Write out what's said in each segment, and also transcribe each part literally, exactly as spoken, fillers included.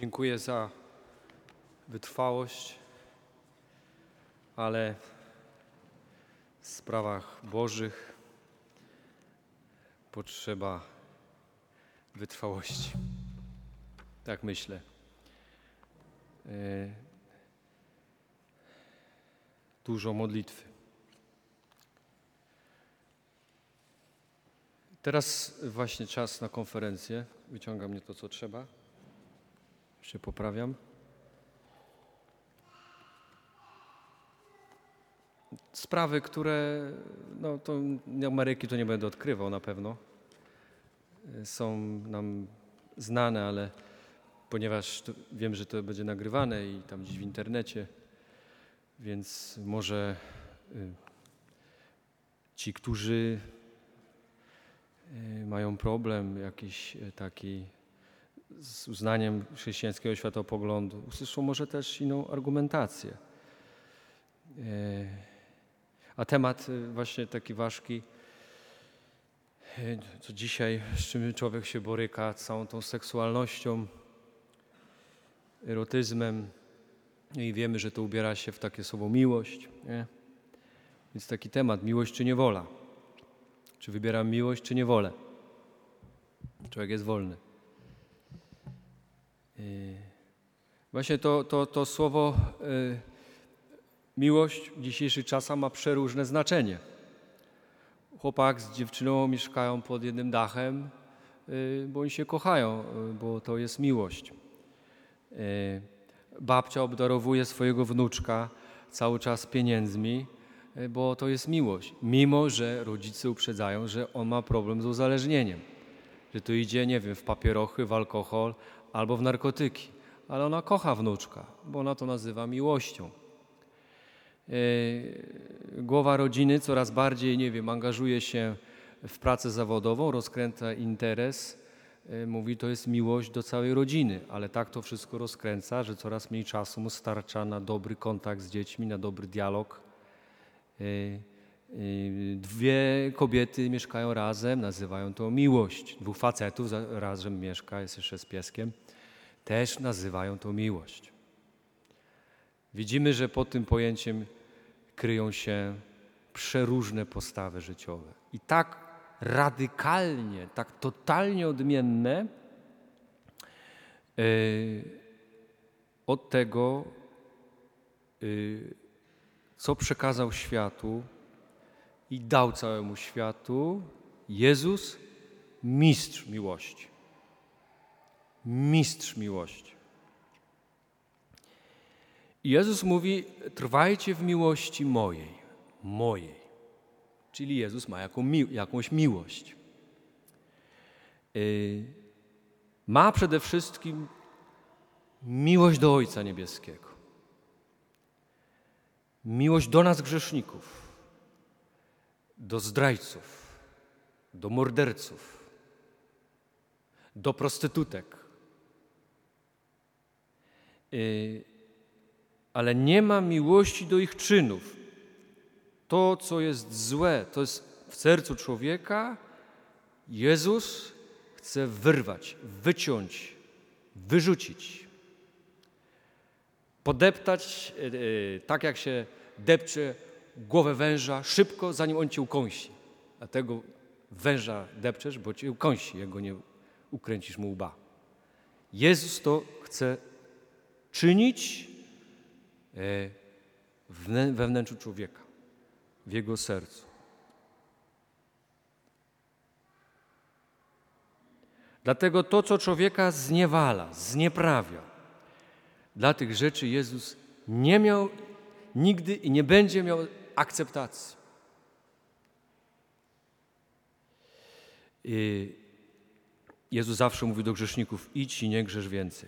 Dziękuję za wytrwałość, ale w sprawach Bożych potrzeba wytrwałości. Tak myślę. Dużo modlitwy. Teraz właśnie czas na konferencję. Wyciągam mnie to, co trzeba. Się poprawiam. Sprawy, które, no to Ameryki to nie będę odkrywał na pewno. Są nam znane, ale ponieważ to, wiem, że to będzie nagrywane i tam gdzieś w internecie, więc może y, ci, którzy y, mają problem jakiś taki z uznaniem chrześcijańskiego światopoglądu, usłyszą może też inną argumentację. Y, a temat y, właśnie taki ważki, y, co dzisiaj, z czym człowiek się boryka, całą tą seksualnością, erotyzmem, i wiemy, że to ubiera się w takie słowo miłość, nie? Więc taki temat, miłość czy niewola. Czy wybieram miłość, czy niewolę? Człowiek jest wolny. Yy. Właśnie to, to, to słowo yy, miłość w dzisiejszych czasach ma przeróżne znaczenie. Chłopak z dziewczyną mieszkają pod jednym dachem, yy, bo oni się kochają, yy, bo to jest miłość. Yy. Babcia obdarowuje swojego wnuczka cały czas pieniędzmi, bo to jest miłość. Mimo że rodzice uprzedzają, że on ma problem z uzależnieniem. Że to idzie, nie wiem, w papierochy, w alkohol albo w narkotyki. Ale ona kocha wnuczka, bo ona to nazywa miłością. Głowa rodziny coraz bardziej, nie wiem, angażuje się w pracę zawodową, rozkręca interes. Mówi, to jest miłość do całej rodziny, ale tak to wszystko rozkręca, że coraz mniej czasu mu starcza na dobry kontakt z dziećmi, na dobry dialog. Dwie kobiety mieszkają razem, nazywają to miłość. Dwóch facetów razem mieszka, jest jeszcze z pieskiem, też nazywają to miłość. Widzimy, że pod tym pojęciem kryją się przeróżne postawy życiowe. I tak radykalnie, tak totalnie odmienne yy, od tego, yy, co przekazał światu i dał całemu światu Jezus, mistrz miłości. Mistrz miłości. I Jezus mówi, trwajcie w miłości mojej, mojej. Czyli Jezus ma jaką, jakąś miłość. Yy, ma przede wszystkim miłość do Ojca Niebieskiego. Miłość do nas grzeszników, do zdrajców, do morderców, do prostytutek. Yy, ale nie ma miłości do ich czynów. To, co jest złe, to jest w sercu człowieka, Jezus chce wyrwać, wyciąć, wyrzucić, podeptać, yy, tak jak się depcze głowę węża szybko, zanim on cię ukąsi. Dlatego węża depczesz, bo cię ukąsi, jak go nie ukręcisz mu łba. Jezus to chce czynić yy, we wnętrzu człowieka, w jego sercu. Dlatego to, co człowieka zniewala, znieprawia, dla tych rzeczy Jezus nie miał nigdy i nie będzie miał akceptacji. I Jezus zawsze mówi do grzeszników, idź i nie grzesz więcej.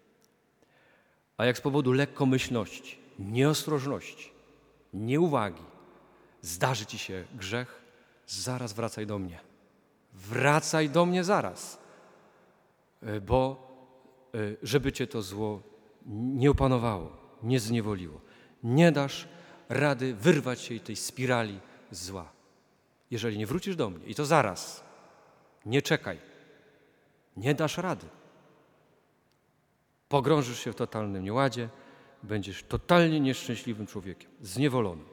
A jak z powodu lekkomyślności, nieostrożności, nieuwagi zdarzy ci się grzech, zaraz wracaj do mnie. Wracaj do mnie zaraz, bo żeby cię to zło nie opanowało, nie zniewoliło. Nie dasz rady wyrwać się tej spirali zła. Jeżeli nie wrócisz do mnie, i to zaraz, nie czekaj, nie dasz rady. pogrążysz się w totalnym nieładzie, będziesz totalnie nieszczęśliwym człowiekiem, zniewolonym.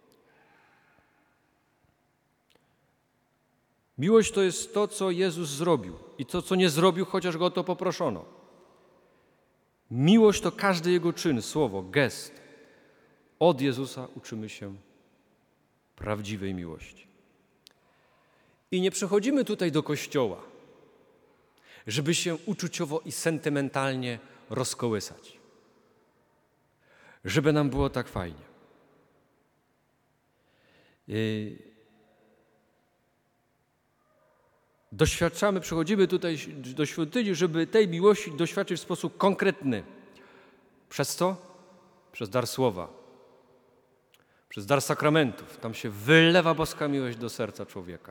Miłość to jest to, co Jezus zrobił i to, co nie zrobił, chociaż Go o to poproszono. Miłość to każdy Jego czyn, słowo, gest. Od Jezusa uczymy się prawdziwej miłości. I nie przychodzimy tutaj do Kościoła, żeby się uczuciowo i sentymentalnie rozkołysać. Żeby nam było tak fajnie. Doświadczamy, przychodzimy tutaj do świątyni, żeby tej miłości doświadczyć w sposób konkretny. Przez co? Przez dar słowa. Przez dar sakramentów. Tam się wylewa boska miłość do serca człowieka.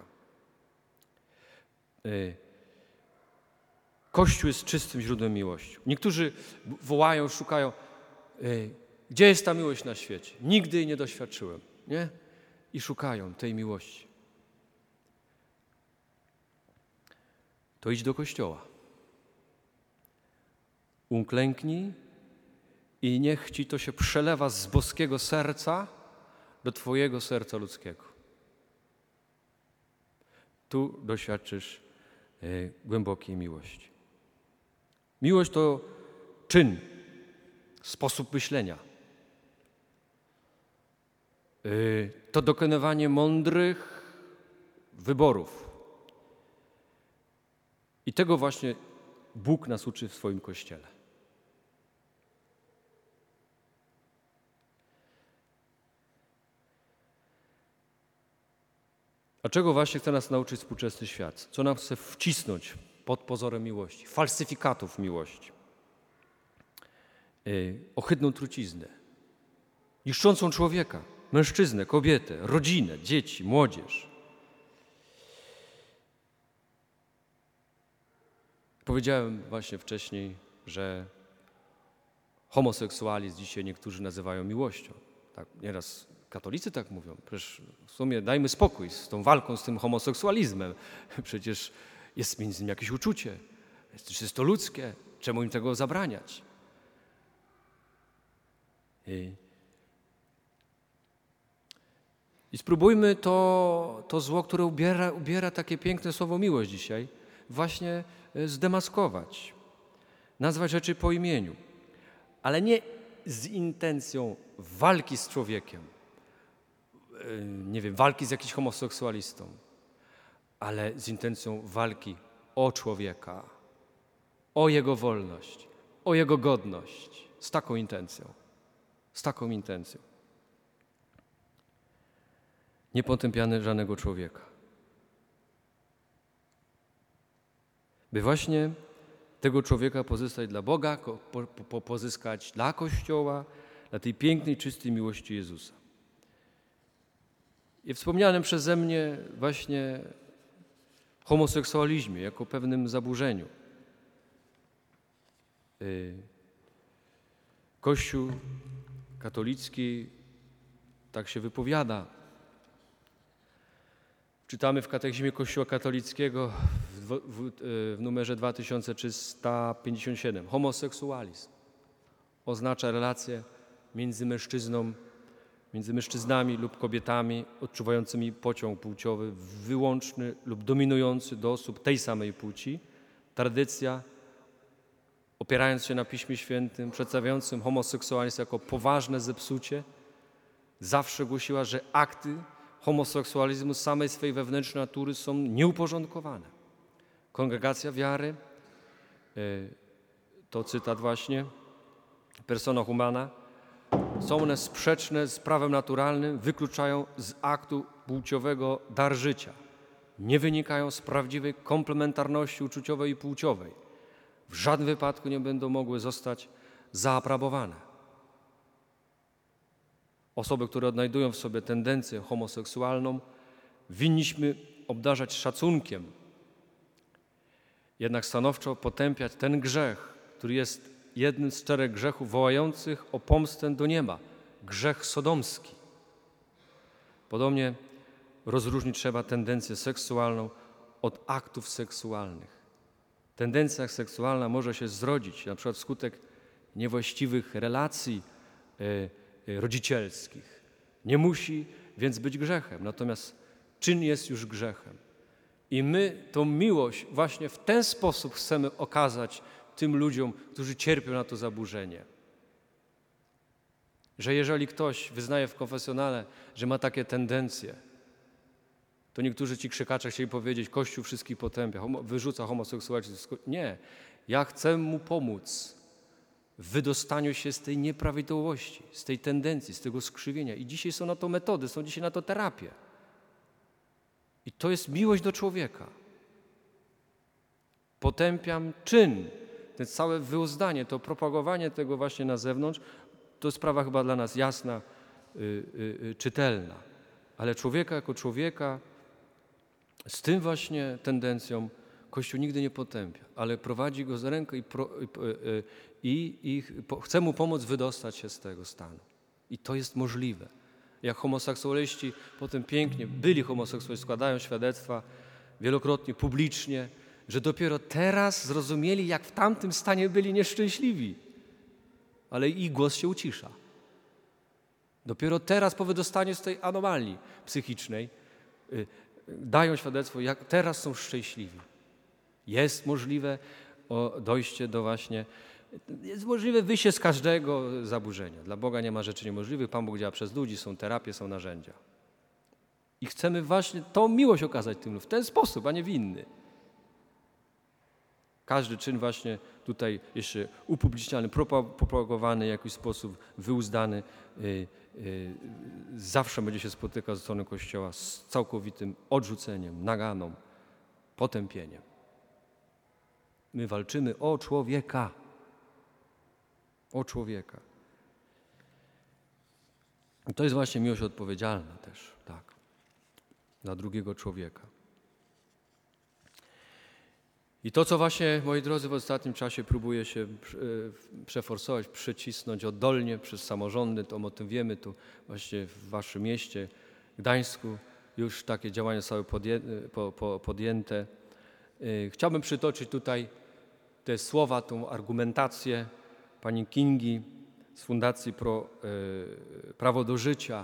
Kościół jest czystym źródłem miłości. Niektórzy wołają, szukają, gdzie jest ta miłość na świecie? Nigdy jej nie doświadczyłem. Nie? I szukają tej miłości. To idź do Kościoła. Uklęknij i niech Ci to się przelewa z boskiego serca do Twojego serca ludzkiego. Tu doświadczysz y, głębokiej miłości. Miłość to czyn, sposób myślenia. Y, to dokonywanie mądrych wyborów. I tego właśnie Bóg nas uczy w swoim Kościele. A czego właśnie chce nas nauczyć współczesny świat? Co nam chce wcisnąć pod pozorem miłości? Falsyfikatów miłości. Yy, ohydną truciznę. Niszczącą człowieka, mężczyznę, kobietę, rodzinę, dzieci, młodzież. Powiedziałem właśnie wcześniej, że homoseksualizm dzisiaj niektórzy nazywają miłością. Tak, nieraz katolicy tak mówią. Przecież w sumie dajmy spokój z tą walką z tym homoseksualizmem. Przecież jest między nimi jakieś uczucie. Jest, jest to ludzkie. Czemu im tego zabraniać? I, i spróbujmy to, to zło, które ubiera, ubiera takie piękne słowo miłość dzisiaj, właśnie zdemaskować. Nazwać rzeczy po imieniu. Ale nie z intencją walki z człowiekiem, nie wiem, walki z jakimś homoseksualistą, ale z intencją walki o człowieka, o jego wolność, o jego godność. Z taką intencją. Z taką intencją. Nie potępiamy żadnego człowieka. By właśnie tego człowieka pozyskać dla Boga, po, po, pozyskać dla Kościoła, dla tej pięknej, czystej miłości Jezusa. I wspomnianym przeze mnie właśnie homoseksualizmie jako pewnym zaburzeniu. Kościół katolicki tak się wypowiada. Czytamy w Katechizmie Kościoła katolickiego w, w, w numerze dwa tysiące trzysta pięćdziesiąt siedem. Homoseksualizm oznacza relacje między mężczyzną, między mężczyznami lub kobietami odczuwającymi pociąg płciowy wyłączny lub dominujący do osób tej samej płci. Tradycja, opierając się na Piśmie Świętym, przedstawiającym homoseksualizm jako poważne zepsucie, zawsze głosiła, że akty homoseksualizmu z samej swej wewnętrznej natury są nieuporządkowane. Kongregacja wiary, to cytat właśnie, persona humana, są one sprzeczne z prawem naturalnym, wykluczają z aktu płciowego dar życia. Nie wynikają z prawdziwej komplementarności uczuciowej i płciowej. W żadnym wypadku nie będą mogły zostać zaaprobowane. Osoby, które odnajdują w sobie tendencję homoseksualną, winniśmy obdarzać szacunkiem. Jednak stanowczo potępiać ten grzech, który jest jednym z czterech grzechów wołających o pomstę do nieba. Grzech sodomski. Podobnie rozróżnić trzeba tendencję seksualną od aktów seksualnych. Tendencja seksualna może się zrodzić, na przykład wskutek niewłaściwych relacji y, y, rodzicielskich. Nie musi więc być grzechem, natomiast czyn jest już grzechem. I my tą miłość właśnie w ten sposób chcemy okazać tym ludziom, którzy cierpią na to zaburzenie. Że jeżeli ktoś wyznaje w konfesjonale, że ma takie tendencje, to niektórzy ci krzykacze chcieli powiedzieć, Kościół wszystkich potępia, homo, wyrzuca homoseksualizm. Nie, ja chcę mu pomóc w wydostaniu się z tej nieprawidłowości, z tej tendencji, z tego skrzywienia. I dzisiaj są na to metody, są dzisiaj na to terapie. I to jest miłość do człowieka. Potępiam czyn, to całe wyuzdanie, to propagowanie tego właśnie na zewnątrz, to sprawa chyba dla nas jasna, y, y, y, czytelna. Ale człowieka jako człowieka z tym właśnie tendencją Kościół nigdy nie potępia, ale prowadzi go za rękę i, pro, i, i, i po, chce mu pomóc wydostać się z tego stanu. I to jest możliwe. Jak homoseksualiści potem pięknie, byli homoseksualiści, składają świadectwa wielokrotnie, publicznie, że dopiero teraz zrozumieli, jak w tamtym stanie byli nieszczęśliwi. Ale ich głos się ucisza. Dopiero teraz po wydostaniu z tej anomalii psychicznej y, dają świadectwo, jak teraz są szczęśliwi. Jest możliwe o, dojście do właśnie, jest możliwe wyjście z każdego zaburzenia. Dla Boga nie ma rzeczy niemożliwych, Pan Bóg działa przez ludzi, są terapie, są narzędzia. I chcemy właśnie tą miłość okazać tym w ten sposób, a nie w inny. Każdy czyn właśnie tutaj jeszcze upubliczniany, propagowany w jakiś sposób, wyuzdany, yy, yy, zawsze będzie się spotykał ze strony Kościoła z całkowitym odrzuceniem, naganą, potępieniem. My walczymy o człowieka. O człowieka. I to jest właśnie miłość odpowiedzialna też, tak, dla drugiego człowieka. I to, co właśnie, moi drodzy, w ostatnim czasie próbuje się przeforsować, przycisnąć oddolnie przez samorządy, to o tym wiemy, tu właśnie w waszym mieście, Gdańsku, już takie działania zostały podjęte. Chciałbym przytoczyć tutaj te słowa, tą argumentację pani Kingi z Fundacji Pro, Prawo do Życia.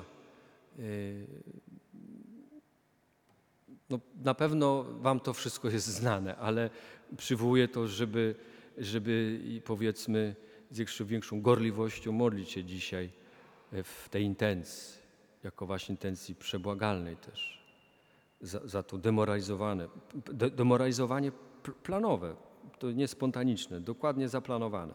No, na pewno wam to wszystko jest znane, ale przywołuję to, żeby, żeby i powiedzmy z jeszcze większą gorliwością modlić się dzisiaj w tej intencji, jako właśnie intencji przebłagalnej też, za, za to demoralizowane, de, demoralizowanie planowe, to nie spontaniczne, dokładnie zaplanowane.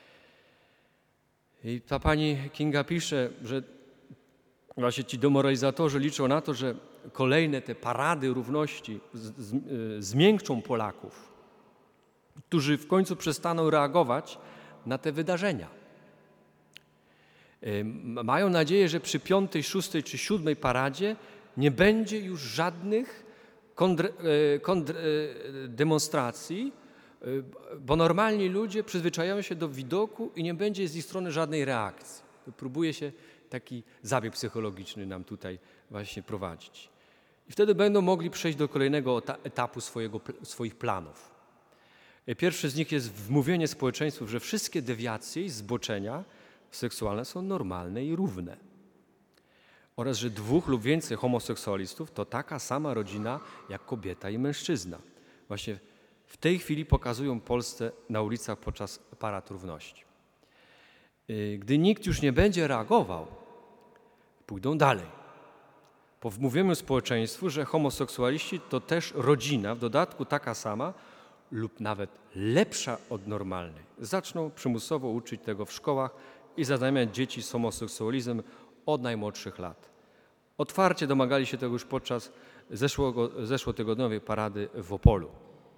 I ta pani Kinga pisze, że właśnie ci demoralizatorzy liczą na to, że kolejne te parady równości z, z, zmiękczą Polaków, którzy w końcu przestaną reagować na te wydarzenia. Mają nadzieję, że przy piątej, szóstej czy siódmej paradzie nie będzie już żadnych kondr, kondr, demonstracji, bo normalni ludzie przyzwyczajają się do widoku i nie będzie z ich strony żadnej reakcji. Próbuje się taki zabieg psychologiczny nam tutaj właśnie prowadzić. I wtedy będą mogli przejść do kolejnego etapu swojego, swoich planów. Pierwszy z nich jest wmówienie społeczeństwu, że wszystkie dewiacje i zboczenia seksualne są normalne i równe. Oraz, że dwóch lub więcej homoseksualistów to taka sama rodzina jak kobieta i mężczyzna. Właśnie w tej chwili pokazują Polsce na ulicach podczas parad równości. Gdy nikt już nie będzie reagował, pójdą dalej. Po wmówieniu społeczeństwu, że homoseksualiści to też rodzina, w dodatku taka sama lub nawet lepsza od normalnej. Zaczną przymusowo uczyć tego w szkołach i zaznajamiać dzieci z homoseksualizmem od najmłodszych lat. Otwarcie domagali się tego już podczas zeszłego, zeszłotygodniowej parady w Opolu.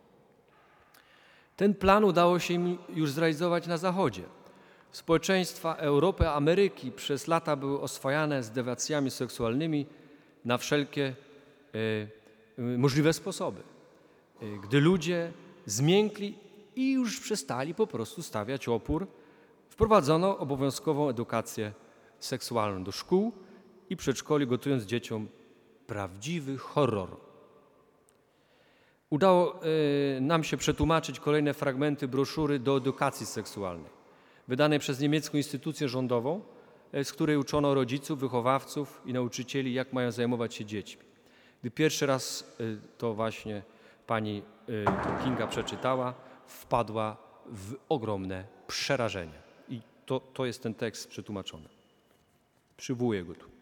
Ten plan udało się im już zrealizować na Zachodzie. Społeczeństwa Europy, Ameryki przez lata były oswajane z dewacjami seksualnymi na wszelkie e, możliwe sposoby. E, gdy ludzie zmiękli i już przestali po prostu stawiać opór, wprowadzono obowiązkową edukację seksualną do szkół i przedszkoli, gotując dzieciom prawdziwy horror. Udało y, nam się przetłumaczyć kolejne fragmenty broszury do edukacji seksualnej, wydanej przez niemiecką instytucję rządową, z której uczono rodziców, wychowawców i nauczycieli, jak mają zajmować się dziećmi. Gdy pierwszy raz y, to właśnie pani y, Kinga przeczytała, wpadła w ogromne przerażenie. I to, to jest ten tekst przetłumaczony. Przywołuję go tu.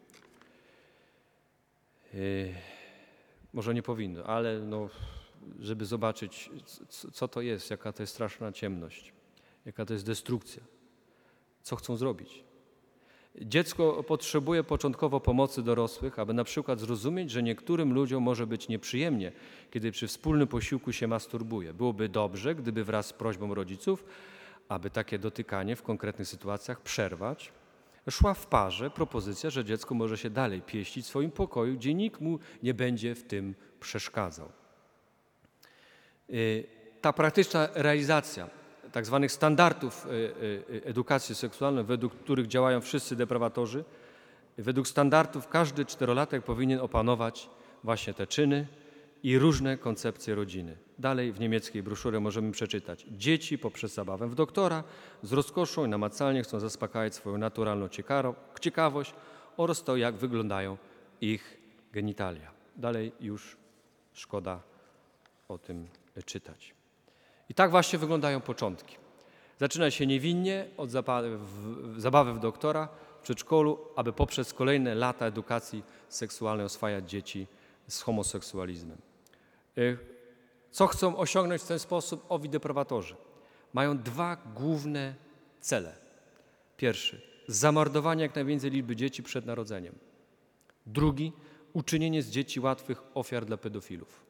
Y, może nie powinno, ale no, żeby zobaczyć, co, co to jest, jaka to jest straszna ciemność, jaka to jest destrukcja, co chcą zrobić. Dziecko potrzebuje początkowo pomocy dorosłych, aby na przykład zrozumieć, że niektórym ludziom może być nieprzyjemnie, kiedy przy wspólnym posiłku się masturbuje. Byłoby dobrze, gdyby wraz z prośbą rodziców, aby takie dotykanie w konkretnych sytuacjach przerwać, szła w parze propozycja, że dziecko może się dalej pieścić w swoim pokoju, gdzie nikt mu nie będzie w tym przeszkadzał. Ta praktyczna realizacja tak zwanych standardów edukacji seksualnej, według których działają wszyscy deprawatorzy, według standardów każdy czterolatek powinien opanować właśnie te czyny i różne koncepcje rodziny. Dalej w niemieckiej broszurze możemy przeczytać: dzieci poprzez zabawę w doktora z rozkoszą i namacalnie chcą zaspokajać swoją naturalną ciekawość oraz to, jak wyglądają ich genitalia. Dalej już szkoda o tym czytać. I tak właśnie wyglądają początki. Zaczyna się niewinnie od zabawy w, zabawy w doktora w przedszkolu, aby poprzez kolejne lata edukacji seksualnej oswajać dzieci z homoseksualizmem. Co chcą osiągnąć w ten sposób owi deprawatorzy? Mają dwa główne cele. Pierwszy – zamordowanie jak najwięcej liczby dzieci przed narodzeniem. Drugi – uczynienie z dzieci łatwych ofiar dla pedofilów.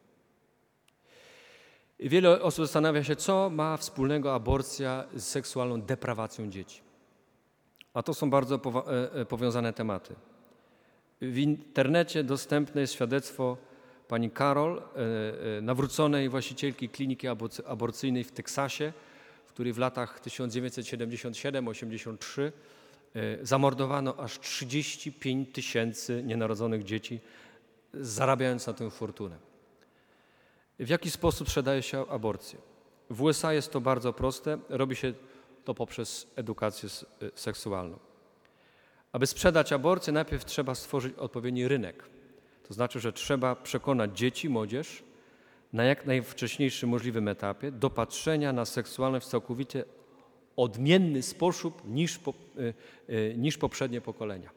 Wiele osób zastanawia się, co ma wspólnego aborcja z seksualną deprawacją dzieci. A to są bardzo powiązane tematy. W internecie dostępne jest świadectwo pani Karol, nawróconej właścicielki kliniki aborcyjnej w Teksasie, w której w latach tysiąc dziewięćset siedemdziesiąt siedem do osiemdziesiąt trzy zamordowano aż trzydzieści pięć tysięcy nienarodzonych dzieci, zarabiając na tym fortunę. W jaki sposób sprzedaje się aborcję? W U S A jest to bardzo proste. Robi się to poprzez edukację seksualną. Aby sprzedać aborcję, najpierw trzeba stworzyć odpowiedni rynek. To znaczy, że trzeba przekonać dzieci, młodzież na jak najwcześniejszym możliwym etapie do patrzenia na seksualność w całkowicie odmienny sposób niż, po, niż poprzednie pokolenia.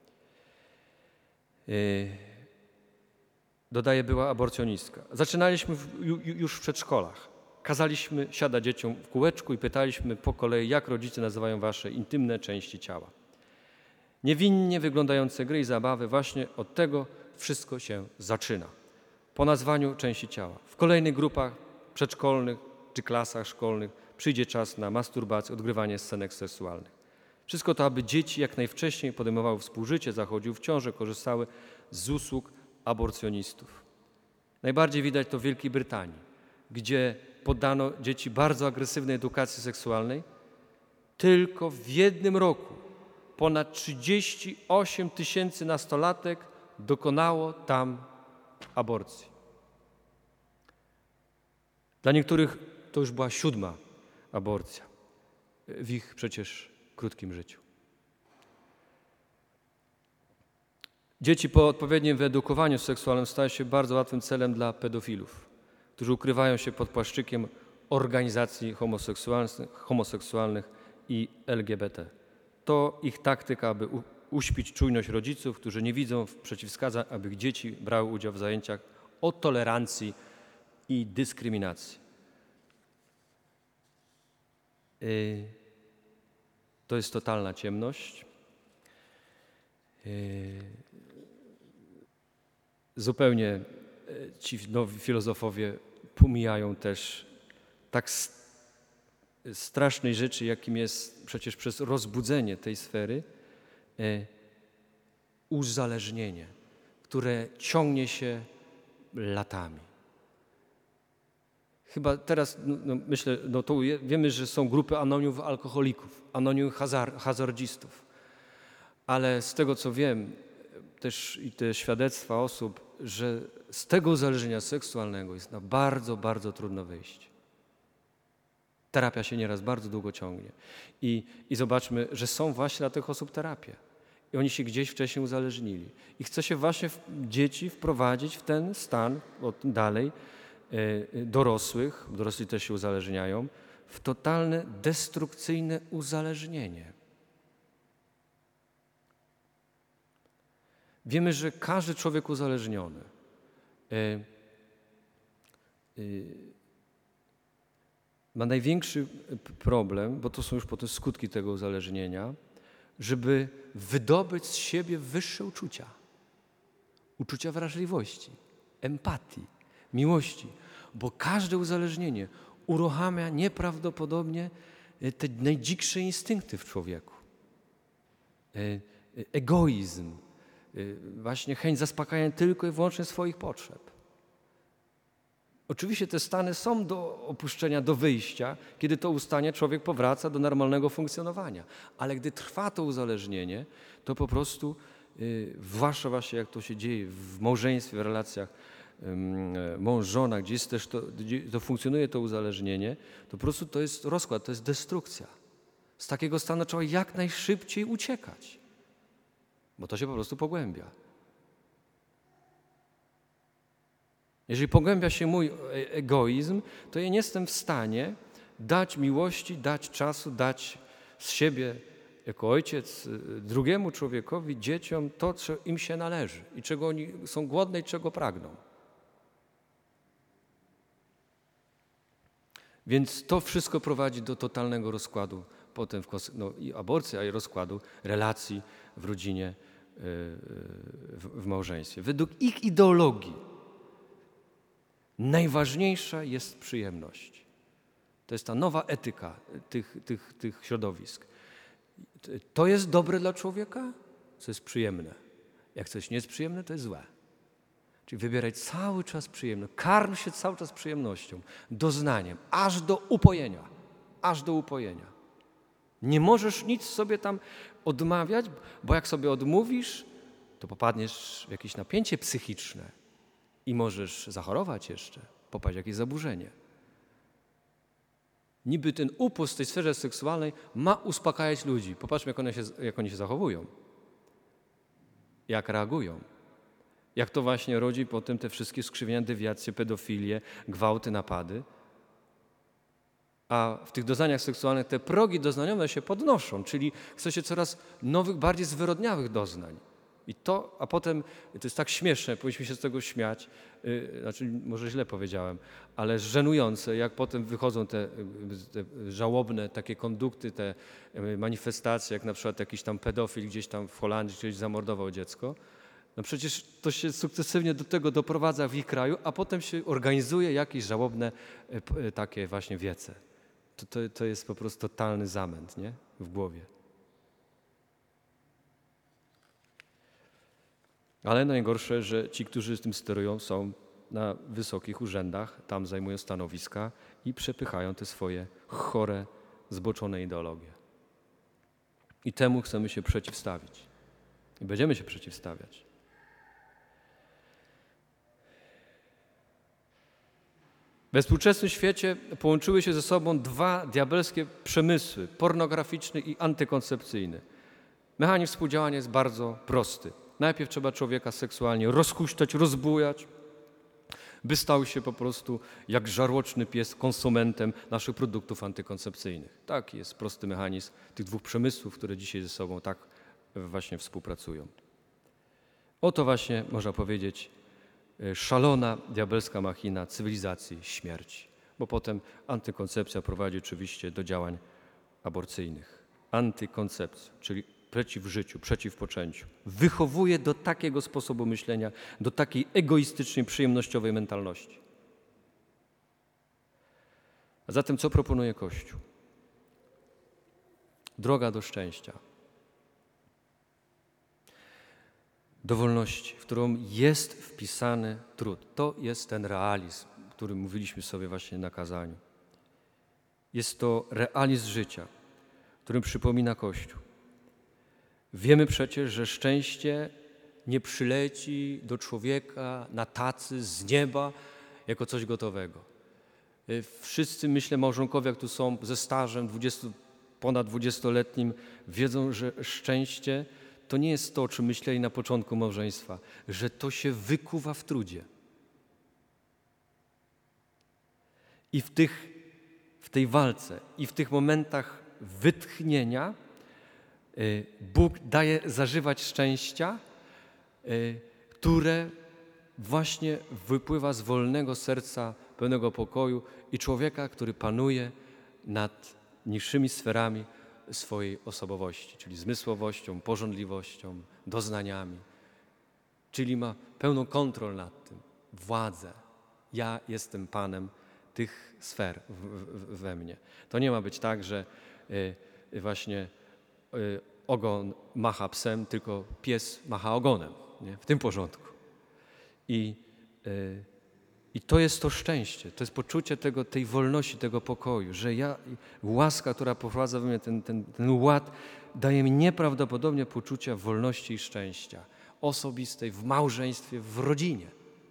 Dodaje była aborcjonistka. Zaczynaliśmy w, już w przedszkolach. Kazaliśmy siadać dzieciom w kółeczku i pytaliśmy po kolei, jak rodzice nazywają wasze intymne części ciała. Niewinnie wyglądające gry i zabawy, właśnie od tego wszystko się zaczyna. Po nazwaniu części ciała. W kolejnych grupach przedszkolnych czy klasach szkolnych przyjdzie czas na masturbację, odgrywanie scenek seksualnych. Wszystko to, aby dzieci jak najwcześniej podejmowały współżycie, zachodziły w ciążę, korzystały z usług aborcjonistów. Najbardziej widać to w Wielkiej Brytanii, gdzie poddano dzieci bardzo agresywnej edukacji seksualnej. Tylko w jednym roku ponad trzydzieści osiem tysięcy nastolatek dokonało tam aborcji. Dla niektórych to już była siódma aborcja w ich przecież krótkim życiu. Dzieci po odpowiednim wyedukowaniu seksualnym stają się bardzo łatwym celem dla pedofilów, którzy ukrywają się pod płaszczykiem organizacji homoseksualnych, homoseksualnych i L G B T. To ich taktyka, aby uśpić czujność rodziców, którzy nie widzą przeciwwskazań, aby ich dzieci brały udział w zajęciach o tolerancji i dyskryminacji. Yy, to jest totalna ciemność. Yy, zupełnie ci nowi filozofowie pomijają też tak strasznej rzeczy, jakim jest przecież przez rozbudzenie tej sfery yy, uzależnienie, które ciągnie się latami. Chyba teraz, no, myślę, no to wiemy, że są grupy anonimów alkoholików, anonimów hazard, hazardzistów, ale z tego, co wiem, też i te świadectwa osób że z tego uzależnienia seksualnego jest na bardzo, bardzo trudno wyjść. Terapia się nieraz bardzo długo ciągnie. I, i zobaczmy, że są właśnie dla tych osób terapie. I oni się gdzieś wcześniej uzależnili. I chce się właśnie w, dzieci wprowadzić w ten stan, od dalej, e, dorosłych, dorośli też się uzależniają, w totalne, destrukcyjne uzależnienie. Wiemy, że każdy człowiek uzależniony e, e, ma największy problem, bo to są już potem skutki tego uzależnienia, żeby wydobyć z siebie wyższe uczucia. Uczucia wrażliwości, empatii, miłości. Bo każde uzależnienie uruchamia nieprawdopodobnie te najdziksze instynkty w człowieku. Egoizm, właśnie chęć zaspokajania tylko i wyłącznie swoich potrzeb. Oczywiście te stany są do opuszczenia, do wyjścia. Kiedy to ustanie, człowiek powraca do normalnego funkcjonowania. Ale gdy trwa to uzależnienie, to po prostu, yy, zwłaszcza właśnie jak to się dzieje w małżeństwie, w relacjach yy, mąż-żona, gdzie jest też to, gdzie to funkcjonuje to uzależnienie, to po prostu to jest rozkład, to jest destrukcja. Z takiego stanu trzeba jak najszybciej uciekać, bo to się po prostu pogłębia. Jeżeli pogłębia się mój egoizm, to ja nie jestem w stanie dać miłości, dać czasu, dać z siebie jako ojciec drugiemu człowiekowi, dzieciom to, co im się należy i czego oni są głodne i czego pragną. Więc to wszystko prowadzi do totalnego rozkładu potem w, no, i aborcji, a i rozkładu relacji w rodzinie, w, w małżeństwie. Według ich ideologii najważniejsza jest przyjemność. To jest ta nowa etyka tych, tych, tych środowisk. To jest dobre dla człowieka, co jest przyjemne. Jak coś nie jest przyjemne, to jest złe. Czyli wybieraj cały czas przyjemność. Karm się cały czas przyjemnością, doznaniem, aż do upojenia. Aż do upojenia. Nie możesz nic sobie tam odmawiać, bo jak sobie odmówisz, to popadniesz w jakieś napięcie psychiczne i możesz zachorować jeszcze, popaść w jakieś zaburzenie. Niby ten upust w tej sferze seksualnej ma uspokajać ludzi. Popatrzmy, jak, one się, jak oni się zachowują, jak reagują. Jak to właśnie rodzi potem te wszystkie skrzywienia, dewiacje, pedofilie, gwałty, napady. A w tych doznaniach seksualnych te progi doznaniowe się podnoszą, czyli chce się coraz nowych, bardziej zwyrodniałych doznań. I to, a potem, to jest tak śmieszne, powinniśmy się z tego śmiać, yy, znaczy może źle powiedziałem, ale żenujące, jak potem wychodzą te, te żałobne takie kondukty, te manifestacje, jak na przykład jakiś tam pedofil gdzieś tam w Holandii ktoś zamordował dziecko. No przecież to się sukcesywnie do tego doprowadza w ich kraju, a potem się organizuje jakieś żałobne takie właśnie wiece. To, to, to jest po prostu totalny zamęt, nie? W głowie. Ale najgorsze, że ci, którzy z tym sterują, są na wysokich urzędach, tam zajmują stanowiska i przepychają te swoje chore, zboczone ideologie. I temu chcemy się przeciwstawić. I będziemy się przeciwstawiać. We współczesnym świecie połączyły się ze sobą dwa diabelskie przemysły, pornograficzny i antykoncepcyjny. Mechanizm współdziałania jest bardzo prosty. Najpierw trzeba człowieka seksualnie rozhuśtać, rozbujać, by stał się po prostu jak żarłoczny pies konsumentem naszych produktów antykoncepcyjnych. Taki jest prosty mechanizm tych dwóch przemysłów, które dzisiaj ze sobą tak właśnie współpracują. Oto właśnie, można powiedzieć, szalona, diabelska machina cywilizacji śmierci. Bo potem antykoncepcja prowadzi oczywiście do działań aborcyjnych. Antykoncepcja, czyli przeciw życiu, przeciw poczęciu. Wychowuje do takiego sposobu myślenia, do takiej egoistycznej, przyjemnościowej mentalności. A zatem co proponuje Kościół? Droga do szczęścia. Do wolności, w którą jest wpisany trud. To jest ten realizm, o którym mówiliśmy sobie właśnie na kazaniu. Jest to realizm życia, którym przypomina Kościół. Wiemy przecież, że szczęście nie przyleci do człowieka na tacy z nieba jako coś gotowego. Wszyscy, myślę, małżonkowie, jak tu są ze stażem dwudziestu, ponad dwudziestoletnim, wiedzą, że szczęście to nie jest to, o czym myśleli na początku małżeństwa, że to się wykuwa w trudzie. I w, tych, w tej walce, i w tych momentach wytchnienia Bóg daje zażywać szczęścia, które właśnie wypływa z wolnego serca, pełnego pokoju i człowieka, który panuje nad niższymi sferami swojej osobowości, czyli zmysłowością, pożądliwością, doznaniami, czyli ma pełną kontrolę nad tym, władzę. Ja jestem Panem tych sfer w, w, we mnie. To nie ma być tak, że y, właśnie y, ogon macha psem, tylko pies macha ogonem. Nie? W tym porządku. I, y, I to jest to szczęście, to jest poczucie tego, tej wolności, tego pokoju, że ja, łaska, która poprowadza we mnie ten, ten, ten ład, daje mi nieprawdopodobnie poczucia wolności i szczęścia osobistej, w małżeństwie, w rodzinie.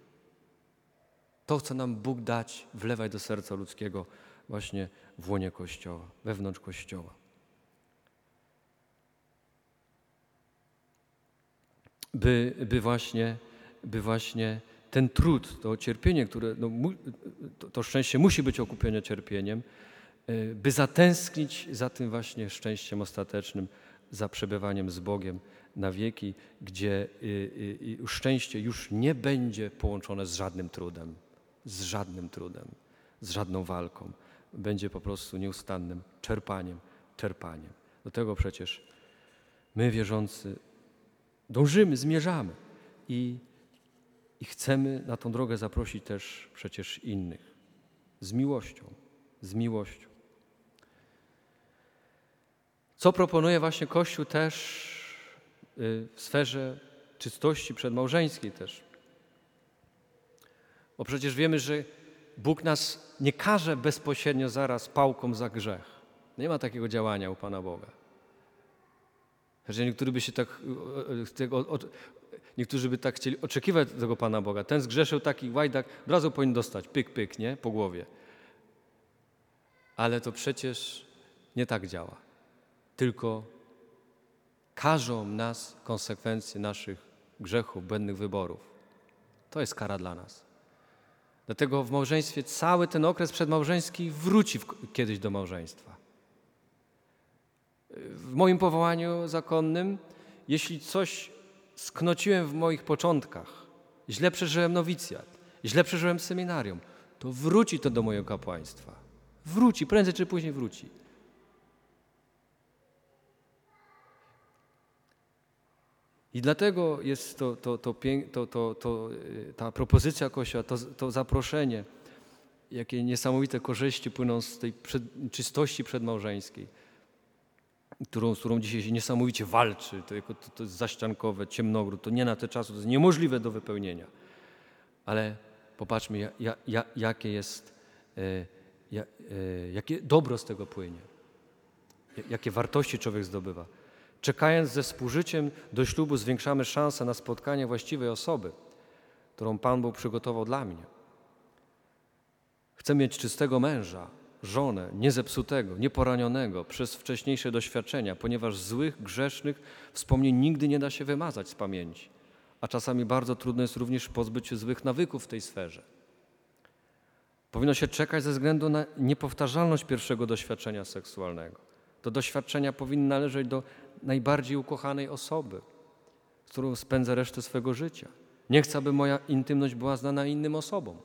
To chce nam Bóg dać, wlewać do serca ludzkiego właśnie w łonie Kościoła, wewnątrz Kościoła. By, by, właśnie, by właśnie ten trud, to cierpienie, które, no, to, to szczęście musi być okupione cierpieniem, by zatęsknić za tym właśnie szczęściem ostatecznym, za przebywaniem z Bogiem na wieki, gdzie y, y, y, szczęście już nie będzie połączone z żadnym trudem, z żadnym trudem, z żadną walką. Będzie po prostu nieustannym czerpaniem, czerpaniem. Do tego przecież my, wierzący, dążymy, zmierzamy i, i chcemy na tą drogę zaprosić też przecież innych. Z miłością, z miłością. Co proponuje właśnie Kościół też w sferze czystości przedmałżeńskiej też. Bo przecież wiemy, że Bóg nas nie karze bezpośrednio zaraz pałką za grzech. Nie ma takiego działania u Pana Boga. Że niektórzy by się tak, niektórzy by tak chcieli oczekiwać tego Pana Boga. Ten zgrzeszył taki łajdak, od razu powinien dostać pyk, pyk, nie? Po głowie. Ale to przecież nie tak działa. Tylko karzą nas konsekwencje naszych grzechów, błędnych wyborów. To jest kara dla nas. Dlatego w małżeństwie cały ten okres przedmałżeński wróci w, kiedyś do małżeństwa. W moim powołaniu zakonnym, jeśli coś sknociłem w moich początkach, źle przeżyłem nowicjat, źle przeżyłem seminarium, to wróci to do mojego kapłaństwa. Wróci, prędzej czy później wróci. I dlatego jest to, to, to, to, to, to, ta propozycja Kościoła, to, to zaproszenie, jakie niesamowite korzyści płyną z tej przed, czystości przedmałżeńskiej, którą, z którą dzisiaj się niesamowicie walczy, to, to, to jest zaściankowe, ciemnogród, to nie na te czasy, to jest niemożliwe do wypełnienia. Ale popatrzmy, ja, ja, ja, jakie jest, e, ja, e, jakie dobro z tego płynie, jakie wartości człowiek zdobywa. Czekając ze współżyciem do ślubu zwiększamy szansę na spotkanie właściwej osoby, którą Pan Bóg przygotował dla mnie. Chcę mieć czystego męża, żonę, niezepsutego, nieporanionego przez wcześniejsze doświadczenia, ponieważ złych, grzesznych wspomnień nigdy nie da się wymazać z pamięci, a czasami bardzo trudno jest również pozbyć się złych nawyków w tej sferze. Powinno się czekać ze względu na niepowtarzalność pierwszego doświadczenia seksualnego. To doświadczenia powinny należeć do najbardziej ukochanej osoby, z którą spędzę resztę swego życia. Nie chcę, aby moja intymność była znana innym osobom.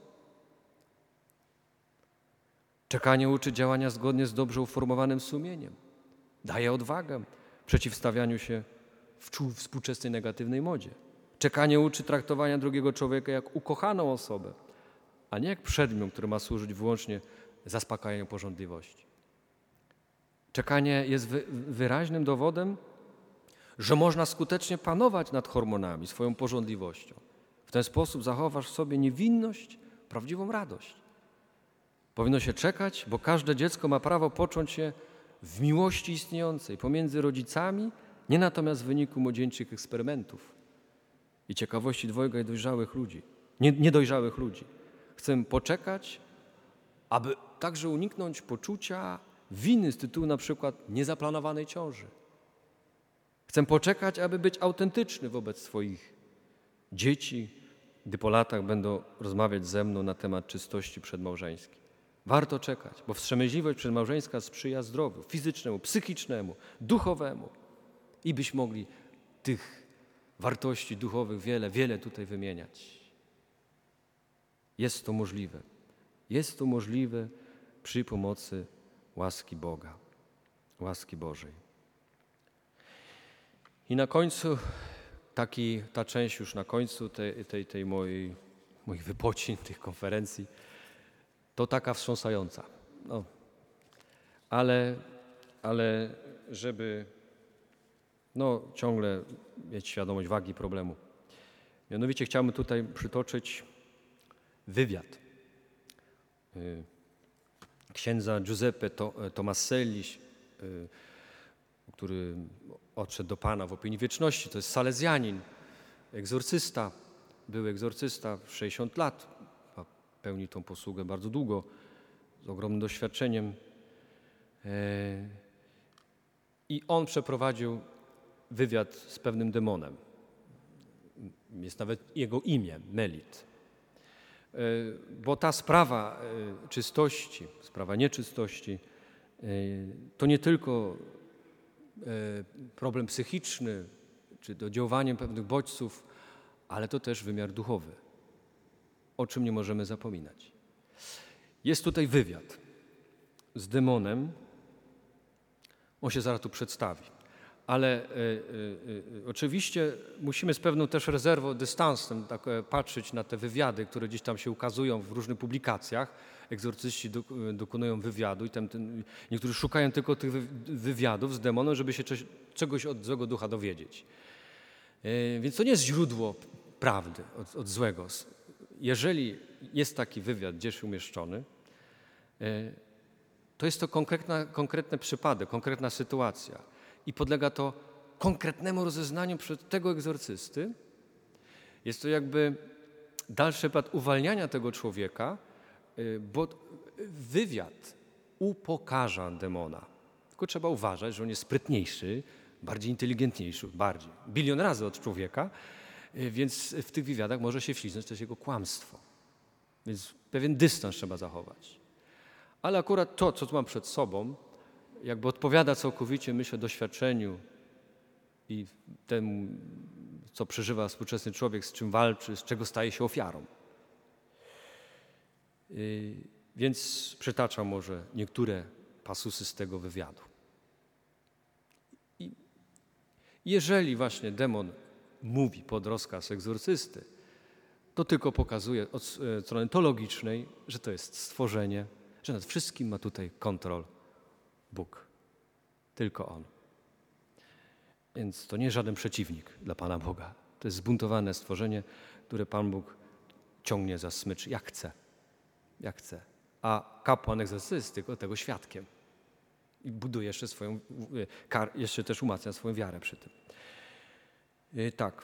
Czekanie uczy działania zgodnie z dobrze uformowanym sumieniem. Daje odwagę w przeciwstawianiu się w współczesnej negatywnej modzie. Czekanie uczy traktowania drugiego człowieka jak ukochaną osobę, a nie jak przedmiot, który ma służyć wyłącznie zaspokajaniu pożądliwości. Czekanie jest wy, wyraźnym dowodem, że można skutecznie panować nad hormonami, swoją pożądliwością. W ten sposób zachowasz w sobie niewinność, prawdziwą radość. Powinno się czekać, bo każde dziecko ma prawo począć się w miłości istniejącej pomiędzy rodzicami, nie natomiast w wyniku młodzieńczych eksperymentów. i ciekawości dwojga dojrzałych ludzi, nie, niedojrzałych ludzi. Chcę poczekać, aby także uniknąć poczucia winy z tytułu na przykład niezaplanowanej ciąży. Chcę poczekać, aby być autentyczny wobec swoich dzieci, gdy po latach będą rozmawiać ze mną na temat czystości przedmałżeńskiej. Warto czekać, bo wstrzemięźliwość przedmałżeńska sprzyja zdrowiu fizycznemu, psychicznemu, duchowemu. I byśmy mogli tych wartości duchowych wiele, wiele tutaj wymieniać. Jest to możliwe. Jest to możliwe przy pomocy łaski Boga, łaski Bożej. I na końcu, taki, ta część już na końcu tej, tej, tej mojej, moich wypocin, tych konferencji, to taka wstrząsająca. No, ale, ale żeby no, ciągle mieć świadomość wagi problemu. Mianowicie chciałbym tutaj przytoczyć wywiad księdza Giuseppe Tomaselli, który odszedł do Pana w opinii wieczności. To jest salezjanin, egzorcysta, był egzorcysta w sześćdziesiąt lat, a pełni tą posługę bardzo długo, z ogromnym doświadczeniem. I on przeprowadził wywiad z pewnym demonem. Jest nawet jego imię, Melit. Bo ta sprawa czystości, sprawa nieczystości, to nie tylko problem psychiczny, czy oddziaływanie pewnych bodźców, ale to też wymiar duchowy, o czym nie możemy zapominać. Jest tutaj wywiad z demonem, on się zaraz tu przedstawi, ale y, y, y, oczywiście musimy z pewną też rezerwą, dystansem tak, patrzeć na te wywiady, które gdzieś tam się ukazują w różnych publikacjach. Egzorcyści do, dokonują wywiadu i tam ten, niektórzy szukają tylko tych wywiadów z demonem, żeby się coś, czegoś od złego ducha dowiedzieć. Y, więc to nie jest źródło prawdy od, od złego. Jeżeli jest taki wywiad gdzieś umieszczony, y, to jest to konkretna, konkretny przypadek, konkretna sytuacja i podlega to konkretnemu rozeznaniu przez tego egzorcysty. Jest to jakby dalszy etap uwalniania tego człowieka, bo wywiad upokarza demona. Tylko trzeba uważać, że on jest sprytniejszy, bardziej inteligentniejszy, bardziej, bilion razy od człowieka, więc w tych wywiadach może się wślizgnąć też jego kłamstwo. Więc pewien dystans trzeba zachować. Ale akurat to, co tu mam przed sobą, jakby odpowiada całkowicie, myślę, doświadczeniu i temu, co przeżywa współczesny człowiek, z czym walczy, z czego staje się ofiarą. Yy, więc przytaczam może niektóre pasusy z tego wywiadu. I jeżeli właśnie demon mówi pod rozkaz egzorcysty, to tylko pokazuje od strony teologicznej, że to jest stworzenie, że nad wszystkim ma tutaj kontrol Bóg. Tylko On. Więc to nie jest żaden przeciwnik dla Pana Boga. To jest zbuntowane stworzenie, które Pan Bóg ciągnie za smycz jak chce. Jak chce. A kapłan egzorcysty tylko tego świadkiem. I buduje jeszcze swoją, jeszcze też umacnia swoją wiarę przy tym. I tak.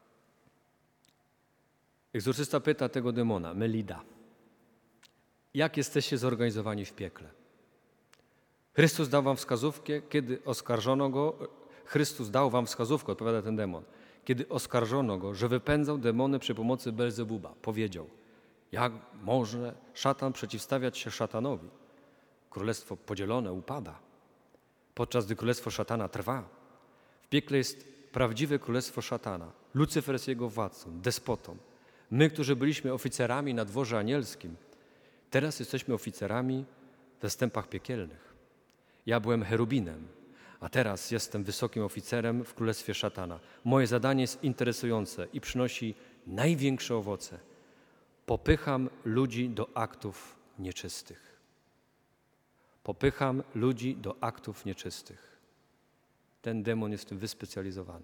Egzorcysta pyta tego demona, Melida, jak jesteście zorganizowani w piekle? Chrystus dał wam wskazówkę, kiedy oskarżono go, Chrystus dał wam wskazówkę, odpowiada ten demon, kiedy oskarżono go, że wypędzał demony przy pomocy Belzebuba. Powiedział, jak może szatan przeciwstawiać się szatanowi? Królestwo podzielone upada, podczas gdy królestwo szatana trwa. W piekle jest prawdziwe królestwo szatana. Lucyfer jest jego władcą, despotą. My, którzy byliśmy oficerami na dworze anielskim, teraz jesteśmy oficerami we stępach piekielnych. Ja byłem cherubinem, a teraz jestem wysokim oficerem w królestwie szatana. Moje zadanie jest interesujące i przynosi największe owoce. Popycham ludzi do aktów nieczystych. Popycham ludzi do aktów nieczystych. Ten demon jest w tym wyspecjalizowany.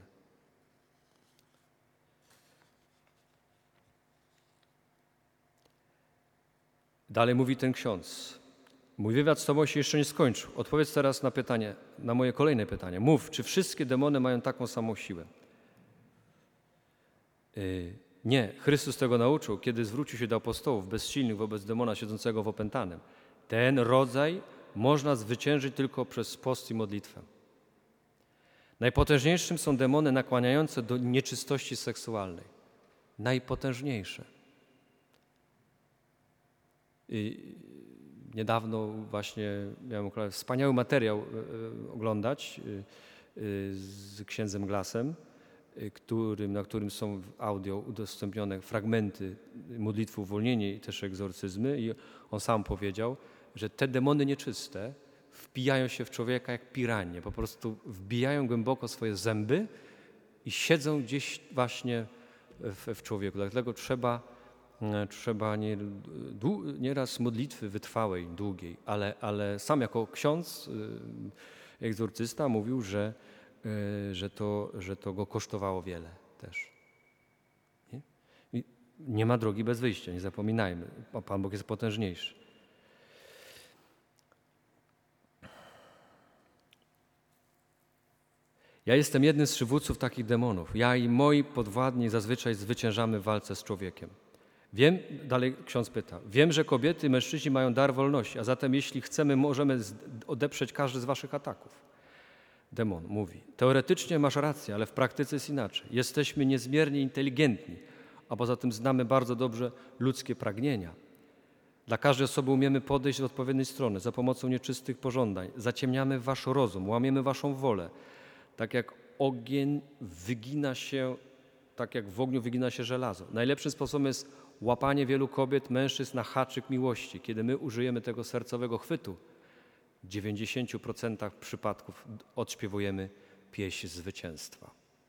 Dalej mówi ten ksiądz. Mój wywiad z Tobą się jeszcze nie skończył. Odpowiedz teraz na pytanie, na moje kolejne pytanie. Mów, czy wszystkie demony mają taką samą siłę? Yy, nie, Chrystus tego nauczył, kiedy zwrócił się do apostołów bezsilnych wobec demona siedzącego w opętanym. Ten rodzaj można zwyciężyć tylko przez post i modlitwę. Najpotężniejszym są demony nakłaniające do nieczystości seksualnej. Najpotężniejsze. I niedawno właśnie miałem wspaniały materiał oglądać z księdzem Glassem, którym, na którym są w audio udostępnione fragmenty modlitwy uwolnienie i też egzorcyzmy. I on sam powiedział, że te demony nieczyste wpijają się w człowieka jak piranie. Po prostu wbijają głęboko swoje zęby i siedzą gdzieś właśnie w, w człowieku. Dlatego trzeba, trzeba nie, nieraz modlitwy wytrwałej, długiej, ale, ale sam jako ksiądz, egzorcysta mówił, że, że, to, że to go kosztowało wiele też. Nie? I nie ma drogi bez wyjścia, nie zapominajmy. Pan Bóg jest potężniejszy. Ja jestem jednym z przywódców takich demonów. Ja i moi podwładni zazwyczaj zwyciężamy w walce z człowiekiem. Wiem, dalej ksiądz pyta, wiem, że kobiety i mężczyźni mają dar wolności, a zatem jeśli chcemy, możemy odeprzeć każdy z waszych ataków. Demon mówi, teoretycznie masz rację, ale w praktyce jest inaczej. Jesteśmy niezmiernie inteligentni, a poza tym znamy bardzo dobrze ludzkie pragnienia. Dla każdej osoby umiemy podejść do odpowiedniej strony za pomocą nieczystych pożądań. Zaciemniamy wasz rozum, łamiemy waszą wolę. Tak jak ogień wygina się, tak jak w ogniu wygina się żelazo. Najlepszym sposobem jest łapanie wielu kobiet, mężczyzn na haczyk miłości. Kiedy my użyjemy tego sercowego chwytu, w dziewięćdziesięciu procentach przypadków odśpiewujemy pieśń zwycięstwa.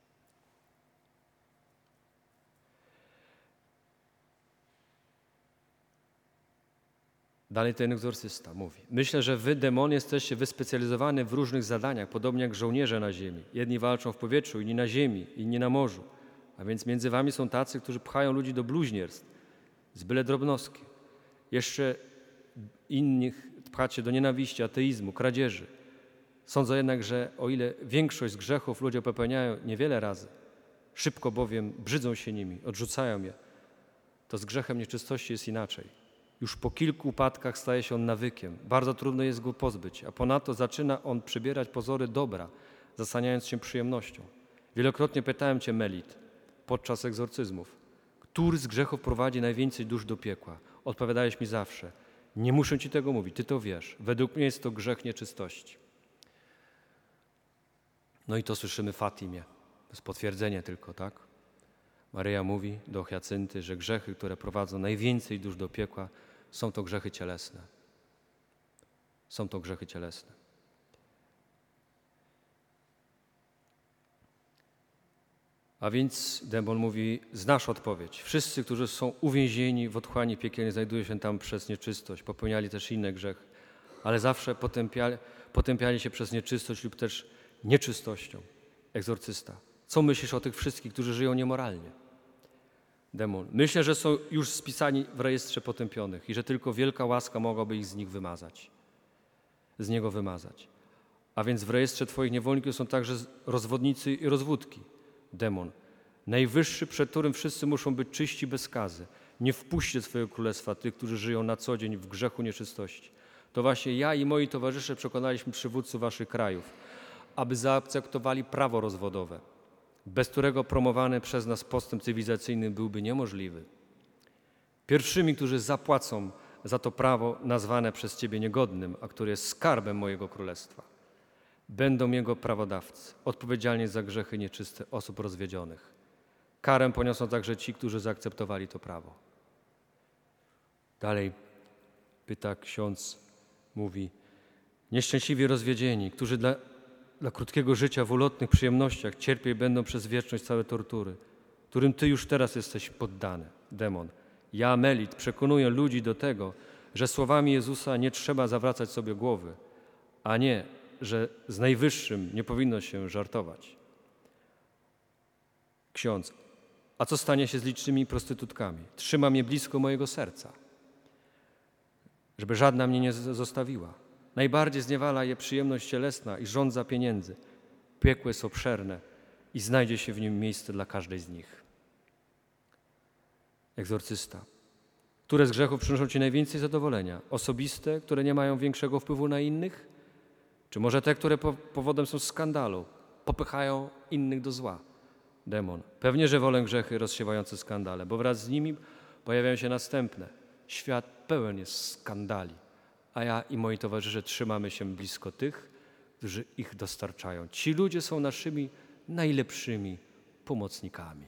Dalej ten egzorcysta mówi, myślę, że wy, demony, jesteście wyspecjalizowani w różnych zadaniach, podobnie jak żołnierze na ziemi. Jedni walczą w powietrzu, inni na ziemi, inni na morzu. A więc między wami są tacy, którzy pchają ludzi do bluźnierstw, z byle drobnostki. Jeszcze innych pchacie do nienawiści, ateizmu, kradzieży. Sądzę jednak, że o ile większość z grzechów ludzie popełniają niewiele razy, szybko bowiem brzydzą się nimi, odrzucają je, to z grzechem nieczystości jest inaczej. Już po kilku upadkach staje się on nawykiem. Bardzo trudno jest go pozbyć, a ponadto zaczyna on przybierać pozory dobra, zasłaniając się przyjemnością. Wielokrotnie pytałem cię, Melit, podczas egzorcyzmów, który z grzechów prowadzi najwięcej dusz do piekła? Odpowiadałeś mi zawsze, nie muszę ci tego mówić, ty to wiesz. Według mnie jest to grzech nieczystości. No i to słyszymy w Fatimie. To jest potwierdzenie tylko, tak? Maryja mówi do Hiacynty, że grzechy, które prowadzą najwięcej dusz do piekła, są to grzechy cielesne. Są to grzechy cielesne. A więc demon mówi, znasz odpowiedź. Wszyscy, którzy są uwięzieni w otchłani piekielnej, znajdują się tam przez nieczystość, popełniali też inne grzechy, ale zawsze potępiali, potępiali się przez nieczystość lub też nieczystością. Egzorcysta. Co myślisz o tych wszystkich, którzy żyją niemoralnie? Demon. Myślę, że są już spisani w rejestrze potępionych i że tylko wielka łaska mogłaby ich z nich wymazać. Z niego wymazać. A więc w rejestrze twoich niewolników są także rozwodnicy i rozwódki. Demon. Najwyższy, przed którym wszyscy muszą być czyści bez skazy. Nie wpuśćcie swojego królestwa tych, którzy żyją na co dzień w grzechu nieczystości. To właśnie ja i moi towarzysze przekonaliśmy przywódców waszych krajów, aby zaakceptowali prawo rozwodowe, bez którego promowany przez nas postęp cywilizacyjny byłby niemożliwy. Pierwszymi, którzy zapłacą za to prawo nazwane przez Ciebie niegodnym, a które jest skarbem mojego królestwa, będą jego prawodawcy, odpowiedzialni za grzechy nieczyste osób rozwiedzionych. Karę poniosą także ci, którzy zaakceptowali to prawo. Dalej pyta ksiądz, mówi, nieszczęśliwi rozwiedzieni, którzy dla Dla krótkiego życia w ulotnych przyjemnościach cierpieć będą przez wieczność całe tortury, którym Ty już teraz jesteś poddany, demon. Ja, Melit, przekonuję ludzi do tego, że słowami Jezusa nie trzeba zawracać sobie głowy, a nie, że z Najwyższym nie powinno się żartować. Ksiądz, a co stanie się z licznymi prostytutkami? Trzyma mnie blisko mojego serca, żeby żadna mnie nie zostawiła. Najbardziej zniewala je przyjemność cielesna i żądza pieniędzy. Piekło jest obszerne i znajdzie się w nim miejsce dla każdej z nich. Egzorcysta. Które z grzechów przynoszą Ci najwięcej zadowolenia? Osobiste, które nie mają większego wpływu na innych? Czy może te, które powodem są skandalu, popychają innych do zła? Demon. Pewnie, że wolę grzechy rozsiewające skandale, bo wraz z nimi pojawiają się następne. Świat pełen jest skandali, a ja i moi towarzysze trzymamy się blisko tych, którzy ich dostarczają. Ci ludzie są naszymi najlepszymi pomocnikami.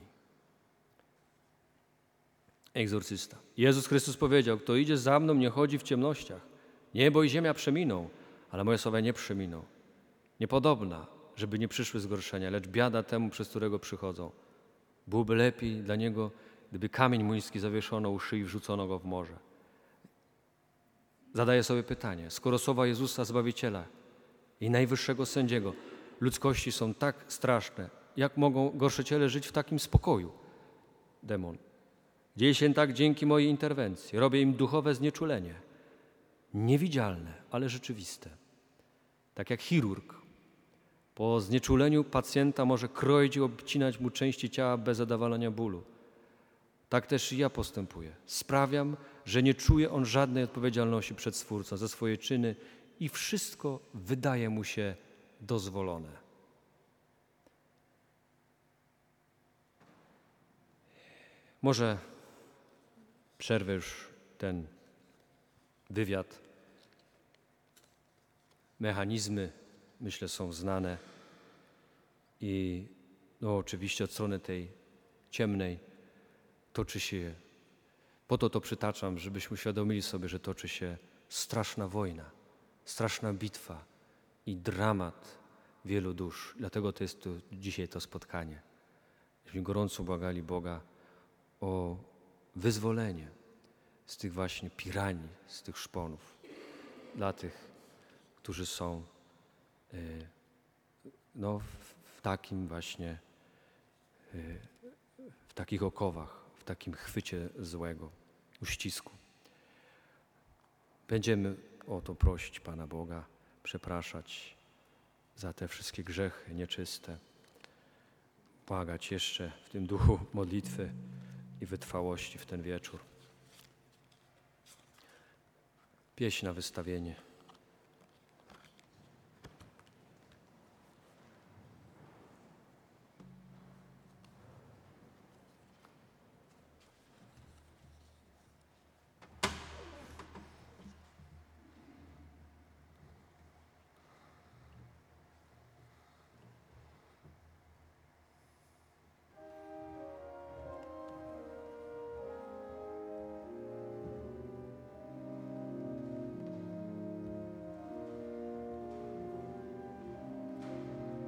Egzorcysta. Jezus Chrystus powiedział, kto idzie za mną, nie chodzi w ciemnościach. Niebo i ziemia przeminą, ale moje słowa nie przeminą. Niepodobna, żeby nie przyszły zgorszenia, lecz biada temu, przez którego przychodzą. Byłoby lepiej dla niego, gdyby kamień młyński zawieszono u szyi i wrzucono go w morze. Zadaję sobie pytanie, skoro słowa Jezusa Zbawiciela i najwyższego sędziego ludzkości są tak straszne, jak mogą gorszyciele żyć w takim spokoju? Demon. Dzieje się tak dzięki mojej interwencji. Robię im duchowe znieczulenie. Niewidzialne, ale rzeczywiste. Tak jak chirurg. Po znieczuleniu pacjenta może kroić i obcinać mu części ciała bez zadawalania bólu. Tak też i ja postępuję. Sprawiam, że nie czuje on żadnej odpowiedzialności przed Stwórcą za swoje czyny i wszystko wydaje mu się dozwolone. Może przerwę już ten wywiad. Mechanizmy, myślę, są znane i no, oczywiście od strony tej ciemnej toczy się, po to to przytaczam, żebyśmy uświadomili sobie, że toczy się straszna wojna, straszna bitwa i dramat wielu dusz. Dlatego to jest tu dzisiaj to spotkanie. Myśmy gorąco błagali Boga o wyzwolenie z tych właśnie piranii, z tych szponów, dla tych, którzy są y, no, w takim właśnie, y, w takich okowach, w takim chwycie złego, uścisku. Będziemy o to prosić Pana Boga, przepraszać za te wszystkie grzechy nieczyste, błagać jeszcze w tym duchu modlitwy i wytrwałości w ten wieczór. Pieśń na wystawienie.